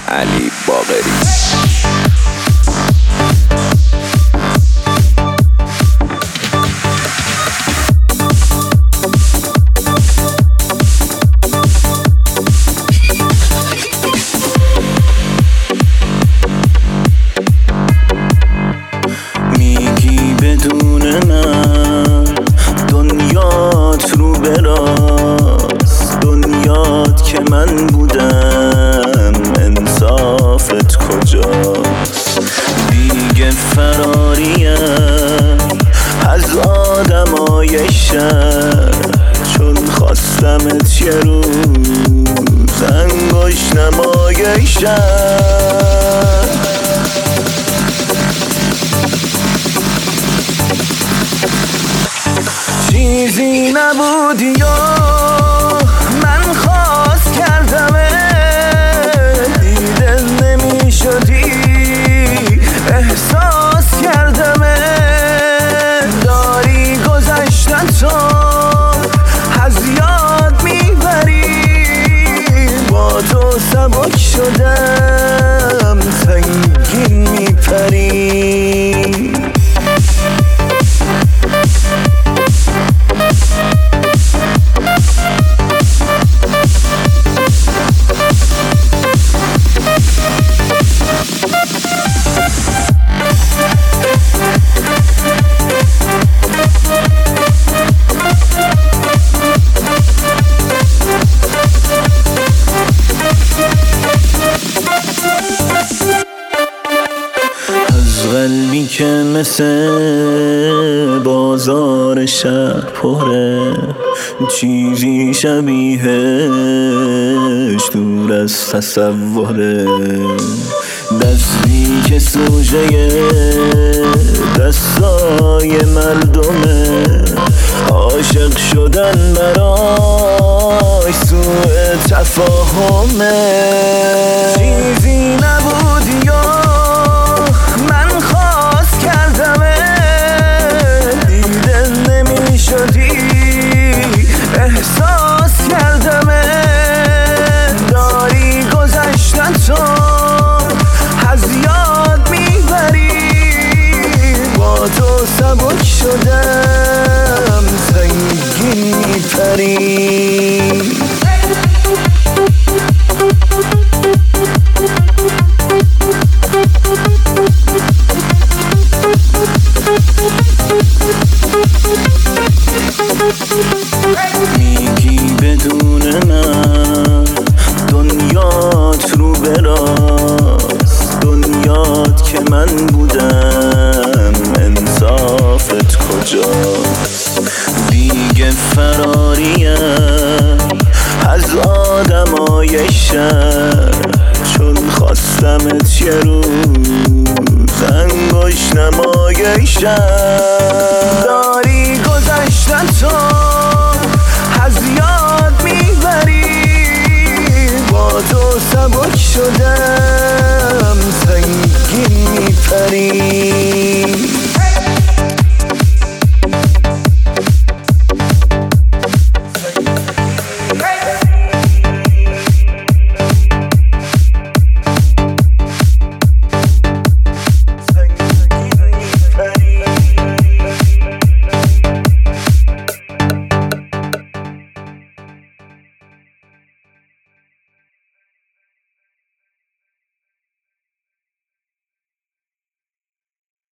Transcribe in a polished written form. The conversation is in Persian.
علی باقری. میگی بدون من دنیات رو براست، دنیات که من بودم انصافت کجاست؟ دیگه فراریم از آدمای شهر، چون خواستمت یه روز انگشت نمای شهر. چیزی نبودی یا من خواست کردمه، دیده نمی شدی احساس کردمه. داری گذشتن تو از یاد میبری، با تو سبک شدم سنگین میپری. قلبی که مثل بازار شهر پره، چیزی شبیهش دور از تصوره. دستی که سوژه دستای مردمه، عاشق شدن براش سوء تفاهمه. چیزی نبودی یا من خواست کردمه، دیده نمی شدی احساس کردمه. داری گذشتن تو از یاد میبری، با تو سبک شدم سنگین میپری.